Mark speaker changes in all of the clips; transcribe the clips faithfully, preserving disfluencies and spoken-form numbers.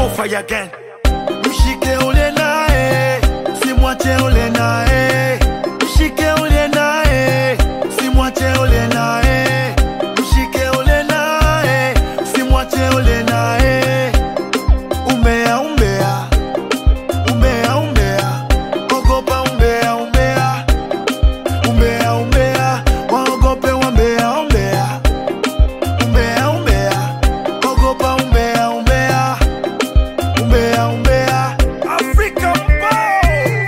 Speaker 1: fire again. Mshike ule nae, simwache ule nae. Mshike ule nae, simwache ule nae. Mshike ule nae, simwache ule nae. Umbea umbea, umbea umbea, ogopa umbea umbea. Umbea umbea, waogope wambea umbea. Umbea umbea, ogopa umbea umbea. Umbea umbea, Africa boy.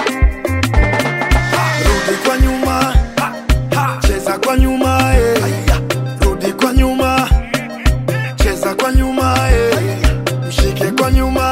Speaker 1: Rudi kwa nyuma, cheza kwa nyuma eh. Rudi kwa nyuma, cheza kwa nyuma eh. Mshike kwa nyuma.